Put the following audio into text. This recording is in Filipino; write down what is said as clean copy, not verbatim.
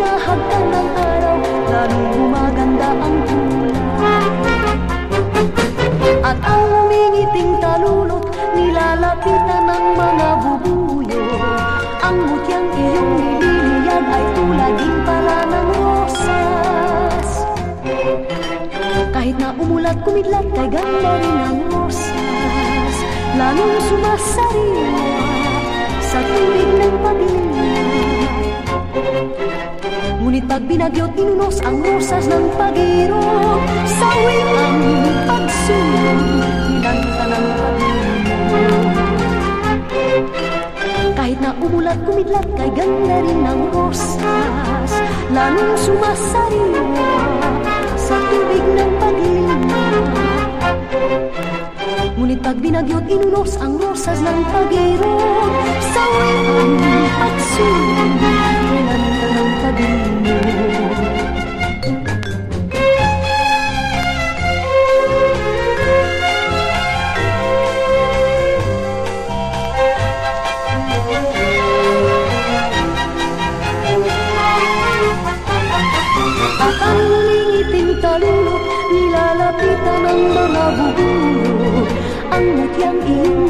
hinahagkan ng araw, lalong gumaganda ang kulay. At ang umingiting talulot, nilalapitan ng mga bubuyo. Ang mutyang iyong nililiyag ay tulad din pala ng rosas. Kahit na umulat kumidlat, kay ganda rin ang rosas, lalong sumasariwa sa tuwig ng pag-iingat. Ngunit pag binagyot, inunos ang rosas ng pag-irog. Sawi ang pagsulong, nilanta ng pag-iingat. Kahit na umulat kumidlat, kay ganda rin ng rosas, lalong sumasariwa sa tubig ng pag-iingat. Ngunit pag binagyot, inunos ang rosas ng pag-irog. Sawi ang pagsulong, nilanta ng pag-iingat. At ang umingiting talulot, nilalapitan ng mga bubulo. Ang mutyang iyong